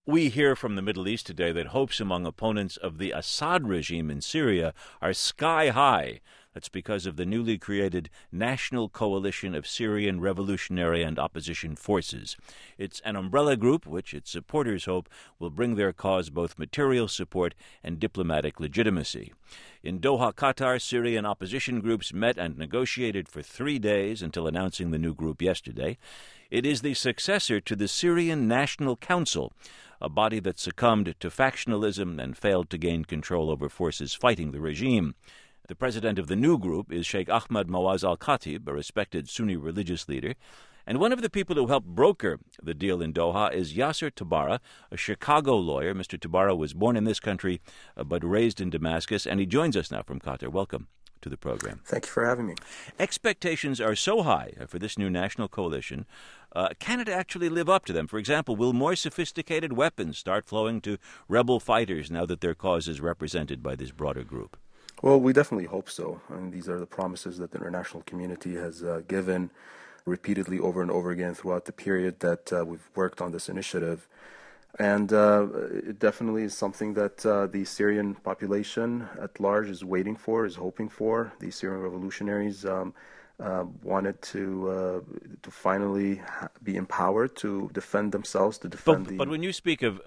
We hear from the Middle East today that hopes among opponents of the Assad regime in Syria are sky high. That's because of the newly created National Coalition of Syrian Revolutionary and Opposition Forces. It's an umbrella group which its supporters hope will bring their cause both material support and diplomatic legitimacy. In Doha, Qatar, Syrian opposition groups met and negotiated for 3 days until announcing the new group yesterday. It is the successor to the Syrian National Council, a body that succumbed to factionalism and failed to gain control over forces fighting the regime. The president of the new group is Sheikh Ahmad Mawaz al-Khatib, a respected Sunni religious leader. And one of the people who helped broker the deal in Doha is Yasser Tabara, a Chicago lawyer. Mr. Tabara was born in this country but raised in Damascus, and he joins us now from Qatar. Welcome to the program. Thank you for having me. Expectations are so high for this new national coalition. Can it actually live up to them? For example, will more sophisticated weapons start flowing to rebel fighters now that their cause is represented by this broader group? Well, we definitely hope so. I mean, these are the promises that the international community has given repeatedly over and over again throughout the period that we've worked on this initiative. And it definitely is something that the Syrian population at large is waiting for, is hoping for. The Syrian revolutionaries wanted to finally be empowered to defend themselves, to defend But when you speak of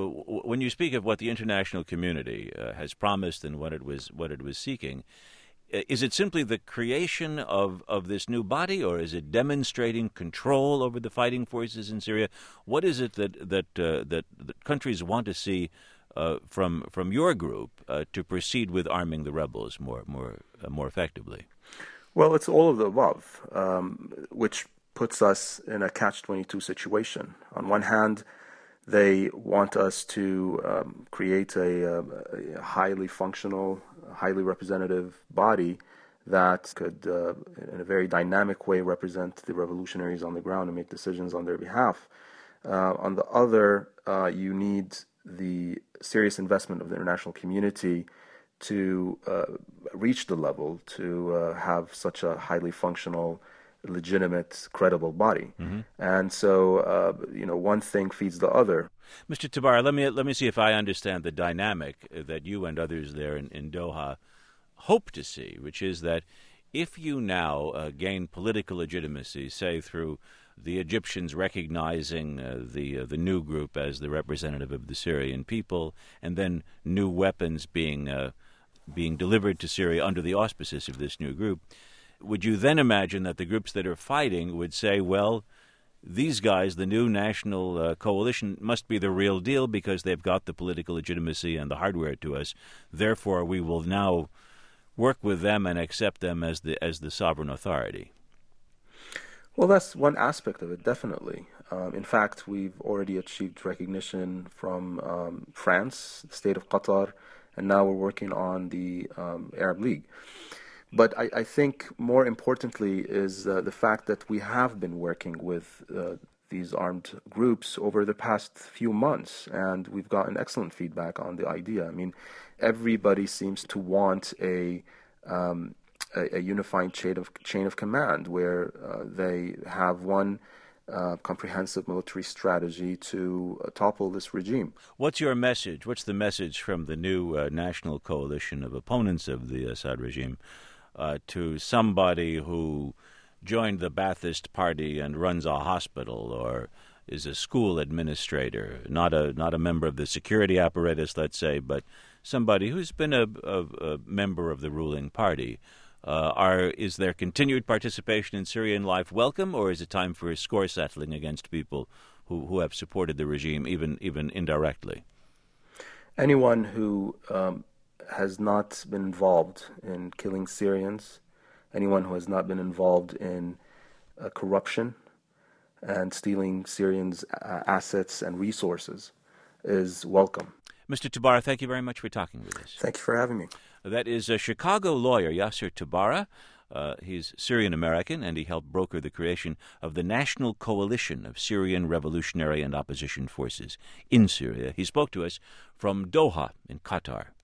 what the international community has promised and what it was seeking, is it simply the creation of this new body, or is it demonstrating control over the fighting forces in Syria? What is it that countries want to see from your group to proceed with arming the rebels more effectively? Well, it's all of the above, which puts us in a catch-22 situation. On one hand, they want us to create a highly functional, highly representative body that could, in a very dynamic way, represent the revolutionaries on the ground and make decisions on their behalf. On the other, you need the serious investment of the international community to reach the level to have such a highly functional, legitimate, credible body. Mm-hmm. And so, one thing feeds the other. Mr. Tabara, let me see if I understand the dynamic that you and others there in Doha hope to see, which is that if you now gain political legitimacy, say through the Egyptians recognizing the new group as the representative of the Syrian people, and then new weapons being delivered to Syria under the auspices of this new group, would you then imagine that the groups that are fighting would say, well, these guys, the new national coalition, must be the real deal because they've got the political legitimacy and the hardware to us. Therefore, we will now work with them and accept them as the sovereign authority? Well, that's one aspect of it, definitely. In fact, we've already achieved recognition from France, the state of Qatar, and now we're working on the Arab League. But I think more importantly is the fact that we have been working with these armed groups over the past few months, and we've gotten excellent feedback on the idea. I mean, everybody seems to want a unifying chain of command where they have one comprehensive military strategy to topple this regime. What's your message? What's the message from the new national coalition of opponents of the Assad regime to somebody who joined the Ba'athist Party and runs a hospital or is a school administrator, not a member of the security apparatus, let's say, but somebody who's been a member of the ruling party? Is their continued participation in Syrian life welcome, or is it time for score settling against people who have supported the regime, even indirectly? Anyone who has not been involved in killing Syrians, anyone who has not been involved in corruption and stealing Syrians' assets and resources is welcome. Mr. Tabara, thank you very much for talking with us. Thank you for having me. That is a Chicago lawyer, Yasser Tabara. He's Syrian-American, and he helped broker the creation of the National Coalition of Syrian Revolutionary and Opposition Forces in Syria. He spoke to us from Doha in Qatar.